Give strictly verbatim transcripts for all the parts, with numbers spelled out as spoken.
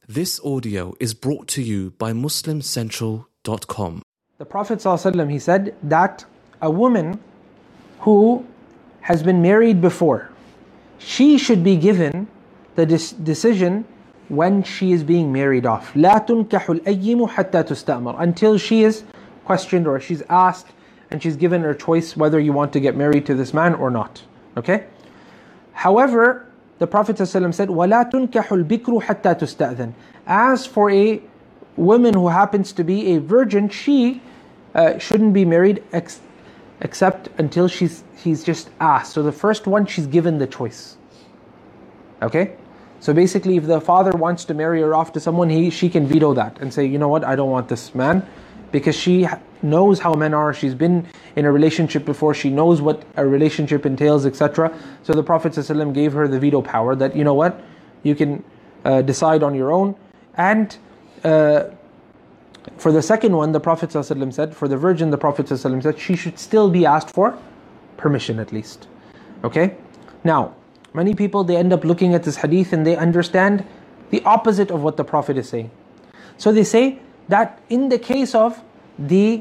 This audio is brought to you by Muslim Central dot com. The Prophet ﷺ, he said that a woman who has been married before, she should be given the dis- decision when she is being married off. لا تنكح الأيم حتى تستأمر, until she is questioned or she's asked and she's given her choice whether you want to get married to this man or not. Okay? However, the Prophet ﷺ said, وَلَا تُنْكَحُ الْبِكْرُ حَتَّى تُسْتَأْذَنْ. As for a woman who happens to be a virgin, she uh, shouldn't be married ex- except until she's she's just asked. So the first one, she's given the choice. Okay? So basically, if the father wants to marry her off to someone, he she can veto that and say, you know what, I don't want this man, because she knows how men are, she's been in a relationship before, she knows what a relationship entails, et cetera. So the Prophet ﷺ gave her the veto power that, you know what, you can uh, decide on your own. And uh, for the second one, the Prophet ﷺ said, for the virgin, the Prophet ﷺ said, she should still be asked for permission at least. Okay? Now, many people, they end up looking at this hadith and they understand the opposite of what the Prophet is saying. So they say that in the case of the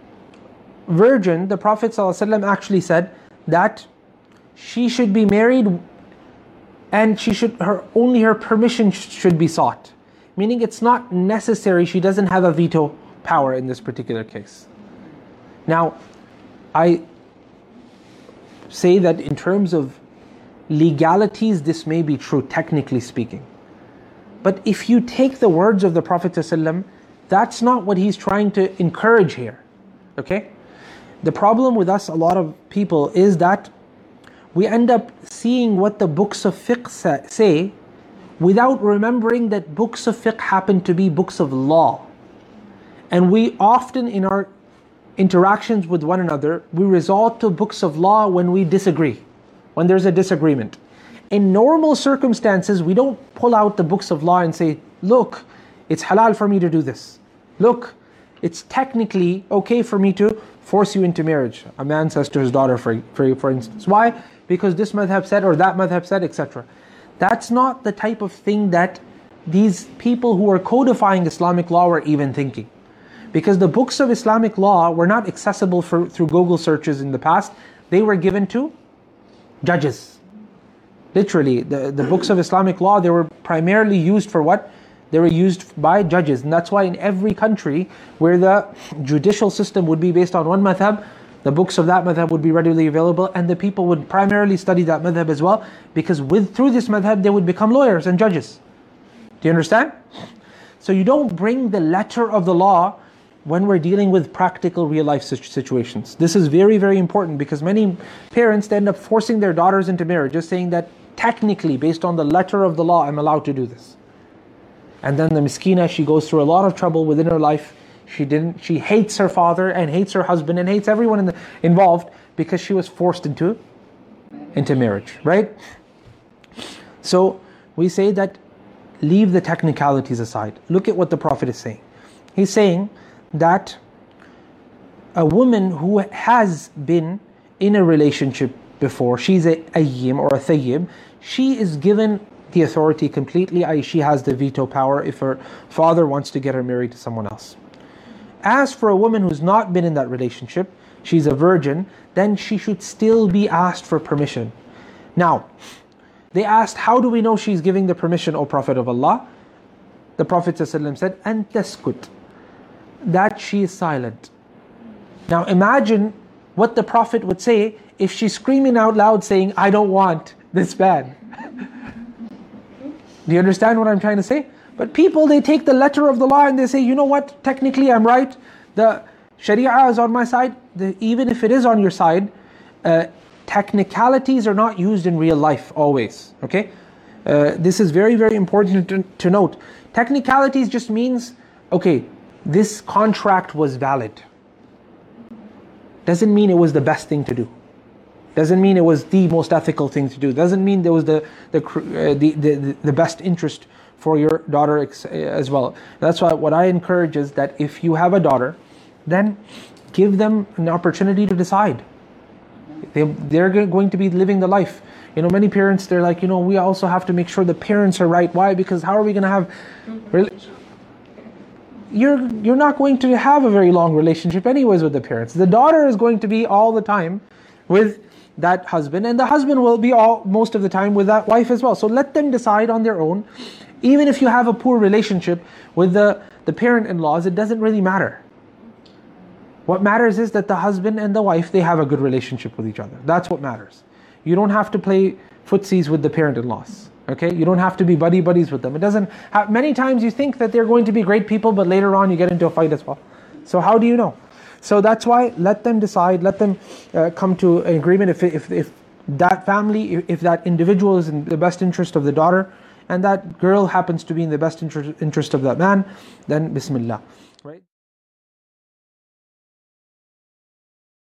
virgin, the Prophet ﷺ actually said that she should be married and she should her only her permission should be sought. Meaning it's not necessary, she doesn't have a veto power in this particular case. Now, I say that in terms of legalities, this may be true, technically speaking. But if you take the words of the Prophet ﷺ, that's not what he's trying to encourage here. Okay? The problem with us, a lot of people, is that we end up seeing what the books of fiqh say without remembering that books of fiqh happen to be books of law. And we often, in our interactions with one another, we resort to books of law when we disagree, when there's a disagreement. In normal circumstances, we don't pull out the books of law and say, look, it's halal for me to do this. Look, it's technically okay for me to force you into marriage. A man says to his daughter, for, for, for instance. Why? Because this madhab said, or that madhab said, et cetera. That's not the type of thing that these people who are codifying Islamic law were even thinking. Because the books of Islamic law were not accessible for, through Google searches in the past. They were given to judges. Literally, the, the books of Islamic law, they were primarily used for what? They were used by judges. And that's why in every country where the judicial system would be based on one madhab, the books of that madhab would be readily available, and the people would primarily study that madhab as well, because with through this madhab they would become lawyers and judges. Do you understand? So you don't bring the letter of the law when we're dealing with practical real life situations. This is very, very important, because many parents end up forcing their daughters into marriage, just saying that technically, based on the letter of the law, I'm allowed to do this. And then the miskina, she goes through a lot of trouble within her life. She didn't. She hates her father and hates her husband and hates everyone in the, involved because she was forced into, into marriage, right? So we say that leave the technicalities aside. Look at what the Prophet is saying. He's saying that a woman who has been in a relationship before, she's a ayyim or a thayyib, she is given the authority completely, that is she has the veto power if her father wants to get her married to someone else. As for a woman who's not been in that relationship, she's a virgin, then she should still be asked for permission. Now, they asked, how do we know she's giving the permission, O Prophet of Allah? The Prophet ﷺ said, "An taskut," that she is silent. Now imagine what the Prophet would say if she's screaming out loud saying, I don't want this man. Do you understand what I'm trying to say? But people, they take the letter of the law and they say, you know what, technically I'm right, the Sharia is on my side. The, even if it is on your side, uh, technicalities are not used in real life always, okay? Uh, this is very, very important to, to note. Technicalities just means, okay, this contract was valid. Doesn't mean it was the best thing to do. Doesn't mean it was the most ethical thing to do. Doesn't mean there was the the uh, the, the the best interest for your daughter as well. That's why what I encourage is that if you have a daughter, then give them an opportunity to decide. They they're going to be living the life. You know, many parents, they're like, you know, we also have to make sure the parents are right. Why? Because how are we going to have... You're, you're not going to have a very long relationship anyways with the parents. The daughter is going to be all the time with that husband, and the husband will be all most of the time with that wife as well. So let them decide on their own. Even if you have a poor relationship with the, the parent-in-laws, it doesn't really matter. What matters is that the husband and the wife, they have a good relationship with each other. That's what matters. You don't have to play footsies with the parent-in-laws. Okay, you don't have to be buddy buddies with them. It doesn't have, many times you think that they're going to be great people, but later on you get into a fight as well. So how do you know? So that's why let them decide, let them uh, come to an agreement. If, if, if that family, if, if that individual is in the best interest of the daughter, and that girl happens to be in the best interest, interest of that man, then Bismillah.